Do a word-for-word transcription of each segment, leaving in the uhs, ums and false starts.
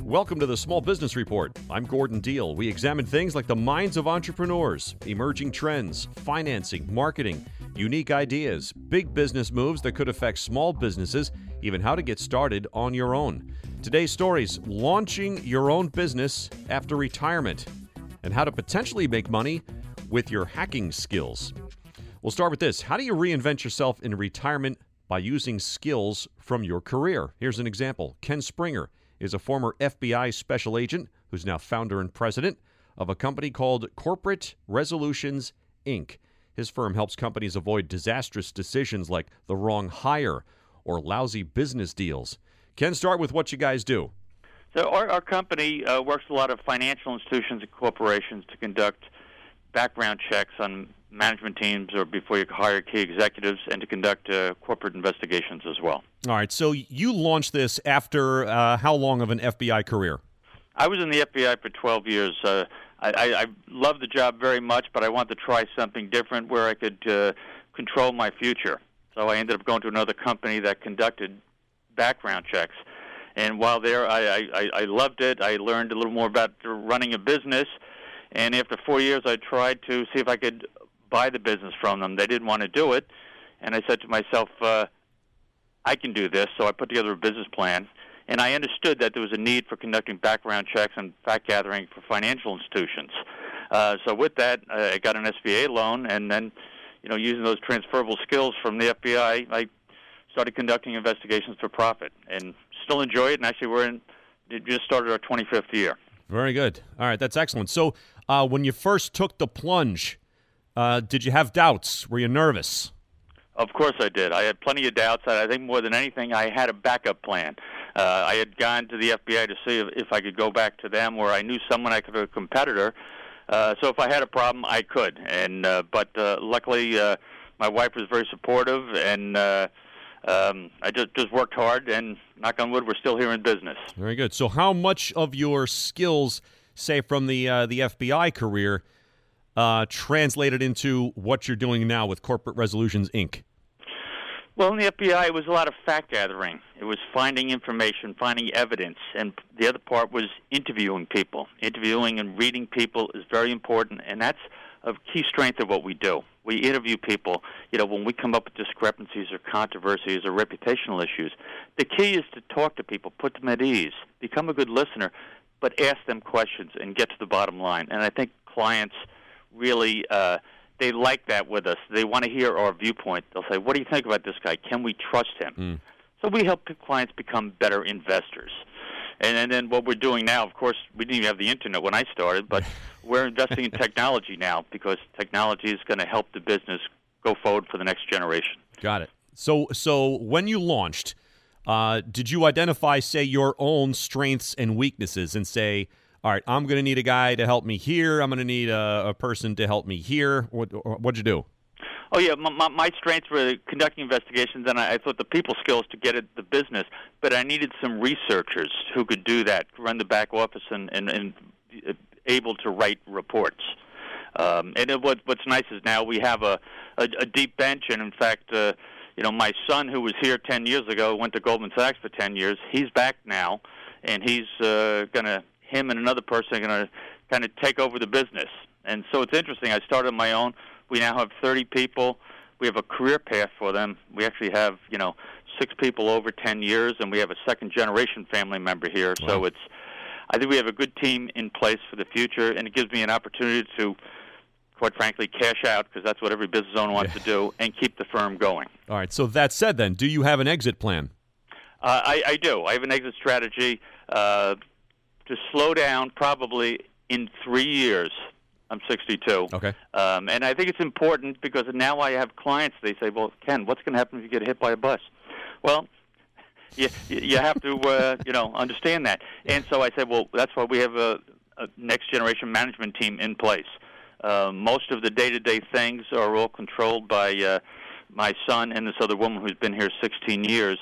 Welcome to the Small Business Report. I'm Gordon Deal. We examine things like the minds of entrepreneurs, emerging trends, financing, marketing, unique ideas, big business moves that could affect small businesses, even how to get started on your own. Today's stories: launching your own business after retirement and how to potentially make money with your hacking skills. We'll start with this. How do you reinvent yourself in retirement by using skills from your career? Here's an example. Ken Springer is a former F B I special agent who's now founder and president of a company called Corporate Resolutions, Incorporated. His firm helps companies avoid disastrous decisions like the wrong hire or lousy business deals. Ken, start with what you guys do. So our, our company uh, works with a lot of financial institutions and corporations to conduct background checks on management teams or before you hire key executives, and to conduct uh, corporate investigations as well. All right, so you launched this after uh, how long of an F B I career? I was in the F B I for twelve years. Uh, I, I, I love the job very much, but I wanted to try something different where I could uh, control my future. So I ended up going to another company that conducted background checks. And while there, I, I, I loved it. I learned a little more about running a business. And after four years, I tried to see if I could buy the business from them. They didn't want to do it. And I said to myself, uh, I can do this. So I put together a business plan. And I understood that there was a need for conducting background checks and fact gathering for financial institutions. Uh, so with that, I got an S B A loan. And then, you know, using those transferable skills from the F B I, I started conducting investigations for profit. And still enjoy it. And actually, we're in, it just started our twenty-fifth year. Very good. All right, that's excellent. So uh, when you first took the plunge, uh, did you have doubts? Were you nervous? Of course I did. I had plenty of doubts. I think more than anything, I had a backup plan. Uh, I had gone to the F B I to see if, if I could go back to them, or I knew someone I could, a competitor. Uh, so if I had a problem, I could. And uh, but uh, luckily, uh, my wife was very supportive, and uh, um, I just just worked hard. And knock on wood, we're still here in business. Very good. So how much of your skills, say from the uh, the F B I career, uh, translated into what you're doing now with Corporate Resolutions, Incorporated? Well, in the F B I, it was a lot of fact gathering. It was finding information, finding evidence, and the other part was interviewing people. Interviewing and reading people is very important, and that's a key strength of what we do. We interview people. You know, when we come up with discrepancies or controversies or reputational issues, the key is to talk to people, put them at ease, become a good listener, but ask them questions and get to the bottom line. And I think clients really uh, they like that with us. They want to hear our viewpoint. They'll say, what do you think about this guy? Can we trust him? Mm. So we help clients become better investors. And, and then what we're doing now, of course, we didn't even have the Internet when I started, but we're investing in technology now because technology is going to help the business go forward for the next generation. Got it. So, so when you launched, uh, did you identify, say, your own strengths and weaknesses and say, all right, I'm going to need a guy to help me here. I'm going to need a, a person to help me here. What, what'd you do? Oh, yeah, my, my strengths were conducting investigations, and I, I thought the people skills to get at the business, but I needed some researchers who could do that, run the back office, and, and, and able to write reports. Um, and it, what, what's nice is now we have a, a, a deep bench, and in fact, uh, you know, my son, who was here ten years ago, went to Goldman Sachs for ten years. He's back now, and he's uh, going to, him and another person are going to kind of take over the business. And so it's interesting. I started on my own. We now have thirty people. We have a career path for them. We actually have, you know, six people over ten years, and we have a second-generation family member here. Wow. So it's, I think we have a good team in place for the future, and it gives me an opportunity to, quite frankly, cash out, because that's what every business owner wants yeah. to do, and keep the firm going. All right. So that said, then, do you have an exit plan? Uh, I, I do. I have an exit strategy uh, to slow down probably in three years. I'm sixty-two. Okay. Um, and I think it's important because now I have clients, they say, well, Ken, what's going to happen if you get hit by a bus? Well, you, you have to, uh, you know, understand that. And so I said, well, that's why we have a, a next-generation management team in place. Uh, most of the day-to-day things are all controlled by uh, my son and this other woman who's been here sixteen years.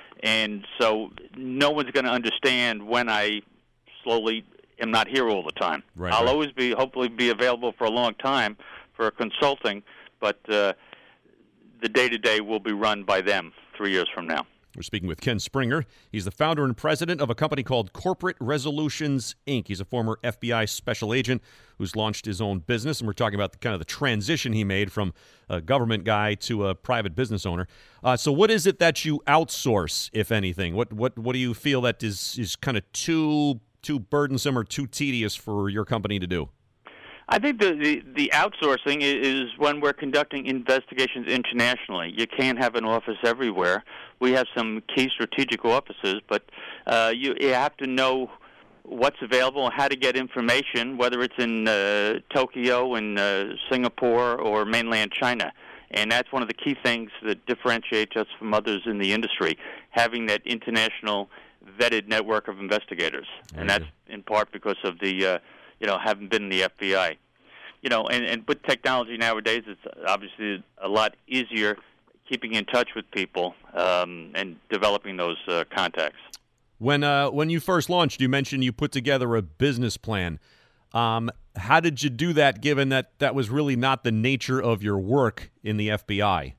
And so no one's going to understand when I slowly am not here all the time. Right, I'll right. always be, hopefully, be available for a long time for consulting, but uh, the day-to-day will be run by them three years from now. We're speaking with Ken Springer. He's the founder and president of a company called Corporate Resolutions, Incorporated. He's a former F B I special agent who's launched his own business, and we're talking about the kind of the transition he made from a government guy to a private business owner. Uh, so what is it that you outsource, if anything? What what what do you feel that is, is kind of too too burdensome or too tedious for your company to do? I think the, the, the outsourcing is when we're conducting investigations internationally. You can't have an office everywhere. We have some key strategic offices, but uh, you, you have to know what's available, how to get information, whether it's in uh, Tokyo, in uh, Singapore, or mainland China. And that's one of the key things that differentiates us from others in the industry, having that international vetted network of investigators. And that's in part because of the... Uh, you know, haven't been in the F B I. You know, and, and with technology nowadays, it's obviously a lot easier keeping in touch with people um, and developing those uh, contacts. When uh, when you first launched, you mentioned you put together a business plan. Um, how did you do that, given that that was really not the nature of your work in the F B I?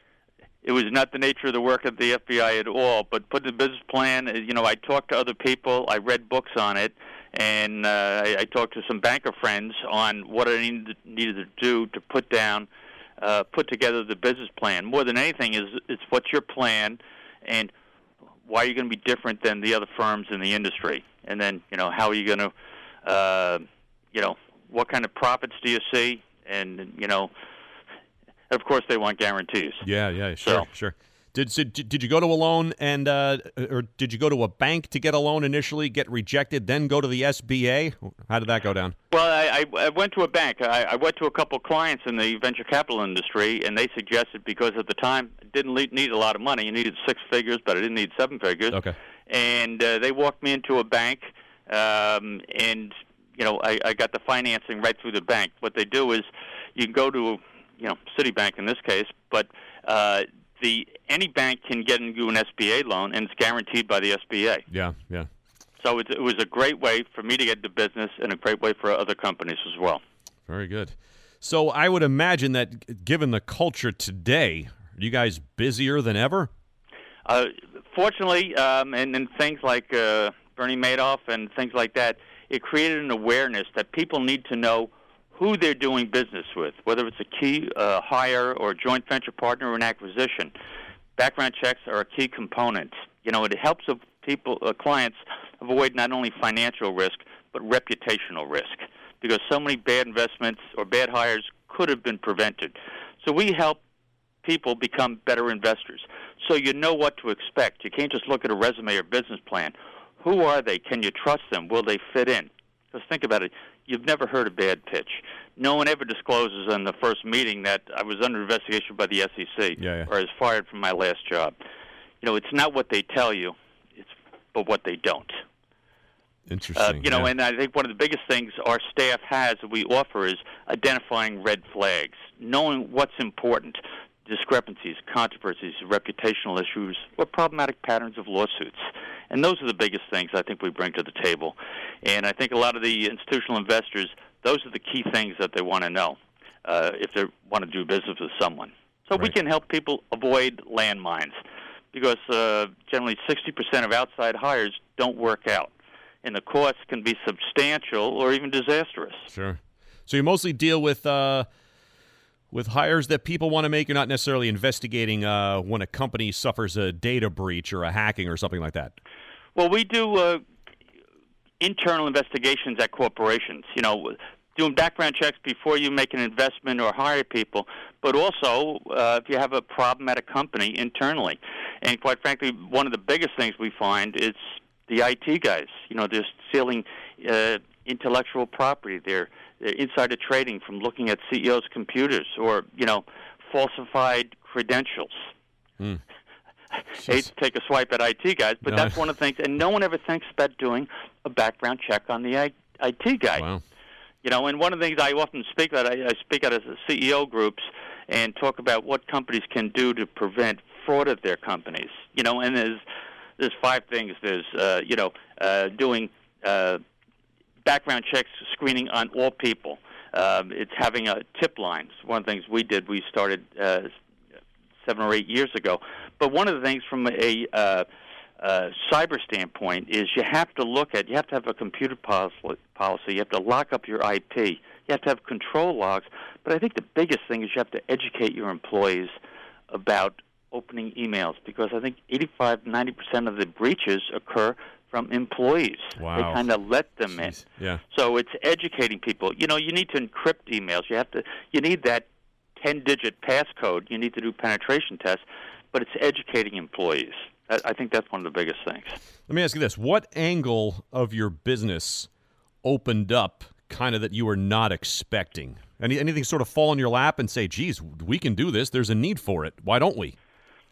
It was not the nature of the work of the F B I at all, but put the business plan, you know, I talked to other people, I read books on it, and uh, I, I talked to some banker friends on what I needed, needed to do to put down, uh, put together the business plan. More than anything is, it's what's your plan and why are you going to be different than the other firms in the industry? And then, you know, how are you going to, uh, you know, what kind of profits do you see? And, you know, of course, they want guarantees. Yeah, yeah, sure, so, sure. Did so did you go to a loan and uh, or did you go to a bank to get a loan initially, get rejected, then go to the S B A? How did that go down? Well, I, I went to a bank. I, I went to a couple clients in the venture capital industry, and they suggested because at the time I didn't need a lot of money. You needed six figures, but I didn't need seven figures. Okay. And uh, they walked me into a bank, um, and you know I, I got the financing right through the bank. What they do is you can go to you know, Citibank in this case, but uh, the any bank can get into an S B A loan, and it's guaranteed by the S B A. Yeah, yeah. So it, it was a great way for me to get into business, and a great way for other companies as well. Very good. So I would imagine that, given the culture today, are you guys busier than ever? Uh, fortunately, um, and, and things like uh, Bernie Madoff and things like that, it created an awareness that people need to know who they're doing business with, whether it's a key uh, hire or a joint venture partner or an acquisition. Background checks are a key component. You know, it helps people, uh, clients avoid not only financial risk, but reputational risk, because so many bad investments or bad hires could have been prevented. So we help people become better investors. So you know what to expect. You can't just look at a resume or business plan. Who are they? Can you trust them? Will they fit in? Because think about it. You've never heard a bad pitch. No one ever discloses in the first meeting that I was under investigation by the S E C yeah, yeah. or I was fired from my last job. You know, it's not what they tell you, it's but what they don't. Interesting. Uh, you know, yeah. and I think one of the biggest things our staff has that we offer is identifying red flags, knowing what's important, discrepancies, controversies, reputational issues, or problematic patterns of lawsuits. And those are the biggest things I think we bring to the table. And I think a lot of the institutional investors, those are the key things that they want to know uh, if they want to do business with someone. So right. we can help people avoid landmines because uh, generally sixty percent of outside hires don't work out. And the costs can be substantial or even disastrous. Sure. So you mostly deal with uh, with hires that people want to make. You're not necessarily investigating uh, when a company suffers a data breach or a hacking or something like that. Well, we do uh, internal investigations at corporations, you know, doing background checks before you make an investment or hire people, but also uh, if you have a problematic company internally. And quite frankly, one of the biggest things we find is the I T guys. You know, they're stealing uh, intellectual property. They're, they're insider trading from looking at C E Os' computers or, you know, falsified credentials. Hmm. Hate to take a swipe at I T guys, but no. that's one of the things. And no one ever thinks about doing a background check on the I T guy. Wow. You know, and one of the things I often speak about, I, I speak at C E O groups and talk about what companies can do to prevent fraud at their companies. You know, and there's there's five things. There's uh, you know uh, doing uh, background checks, screening on all people. Um, it's having a tip line. It's one of the things we did. We started uh, seven or eight years ago. but one of the things from a uh, uh, cyber standpoint is you have to look at, you have to have a computer policy, policy. You have to lock up your I P. You have to have control logs. But I think the biggest thing is you have to educate your employees about opening emails, because I think eighty-five, ninety percent of the breaches occur from employees. Wow. They kind of let them Jeez. in. Yeah. So it's educating people. You know, you need to encrypt emails. You have to. You need that ten-digit passcode. You need to do penetration tests, but it's educating employees. I, I think that's one of the biggest things. Let me ask you this. What angle of your business opened up kind of that you were not expecting? Any, anything sort of fall in your lap and say, geez, we can do this. There's a need for it. Why don't we?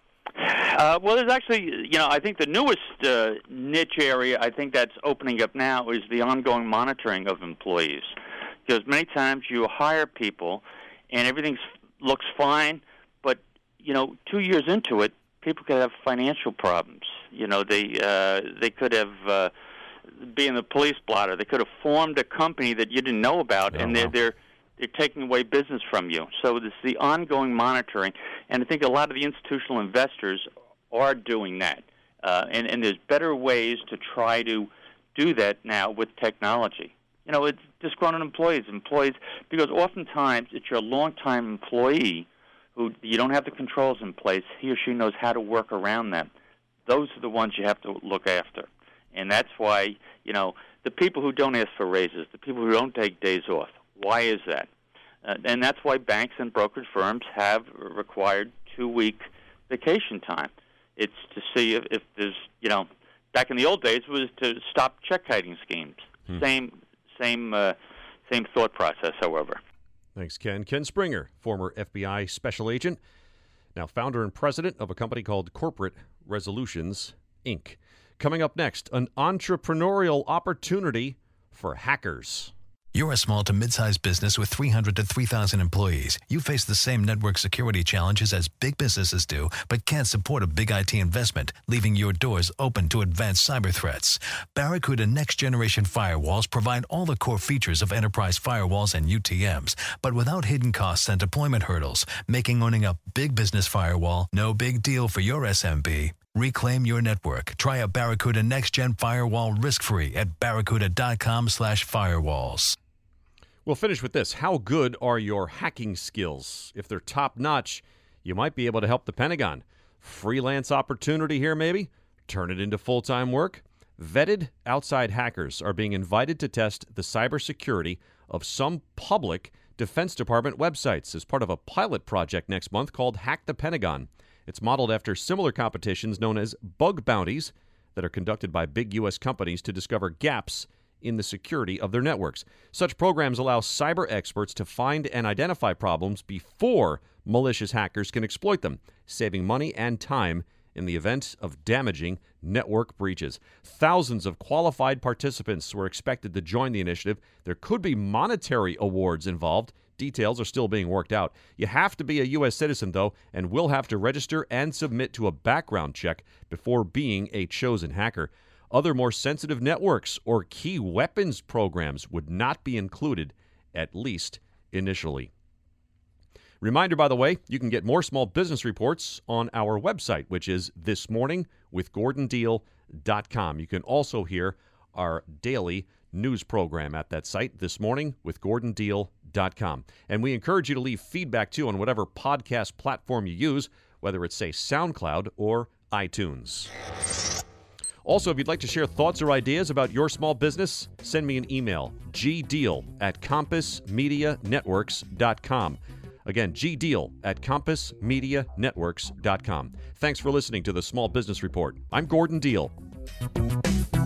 Uh, well, there's actually, you know, I think the newest uh, niche area I think that's opening up now is the ongoing monitoring of employees. Because many times you hire people and everything looks fine, but, you know, two years into it, people could have financial problems. You know, they uh, they could have uh, be in the police blotter. They could have formed a company that you didn't know about, oh, and they're wow. they're they're taking away business from you. So it's the ongoing monitoring, and I think a lot of the institutional investors are doing that. Uh, and, and there's better ways to try to do that now with technology. You know, it's disgruntled employees, employees, because oftentimes it's your longtime employee who you don't have the controls in place. He or she knows how to work around them. Those are the ones you have to look after. And that's why, you know, the people who don't ask for raises, the people who don't take days off, why is that? Uh, and that's why banks and brokerage firms have required two-week vacation time. It's to see if, if there's, you know, back in the old days it was to stop check-kiting schemes. Hmm. Same same, uh, same thought process, however. Thanks, Ken. Ken Springer, former F B I special agent, now founder and president of a company called Corporate Resolutions, Incorporated. Coming up next, an entrepreneurial opportunity for hackers. You're a small to mid-sized business with three hundred to three thousand employees. You face the same network security challenges as big businesses do, but can't support a big I T investment, leaving your doors open to advanced cyber threats. Barracuda next-generation firewalls provide all the core features of enterprise firewalls and U T Ms, but without hidden costs and deployment hurdles, making owning a big business firewall no big deal for your S M B. Reclaim your network. Try a Barracuda next-gen firewall risk-free at barracuda.com slash firewalls. We'll finish with this. How good are your hacking skills? If they're top-notch, you might be able to help the Pentagon. Freelance opportunity here, maybe? Turn it into full-time work? Vetted outside hackers are being invited to test the cybersecurity of some public Defense Department websites as part of a pilot project next month called Hack the Pentagon. It's modeled after similar competitions known as bug bounties that are conducted by big U S companies to discover gaps in the security of their networks. Such programs allow cyber experts to find and identify problems before malicious hackers can exploit them, saving money and time in the event of damaging network breaches. Thousands of qualified participants were expected to join the initiative. There could be monetary awards involved. Details are still being worked out. You have to be a U S citizen, though, and will have to register and submit to a background check before being a chosen hacker. Other more sensitive networks or key weapons programs would not be included, at least initially. Reminder, by the way, you can get more small business reports on our website, which is this morning with gordon deal dot com. You can also hear our daily news program at that site, This Morning with gordon deal dot com. And we encourage you to leave feedback, too, on whatever podcast platform you use, whether it's, say, SoundCloud or iTunes. Also, if you'd like to share thoughts or ideas about your small business, send me an email, gdeal at compass media networks dot com. Again, gdeal at compass media networks dot com. Thanks for listening to the Small Business Report. I'm Gordon Deal.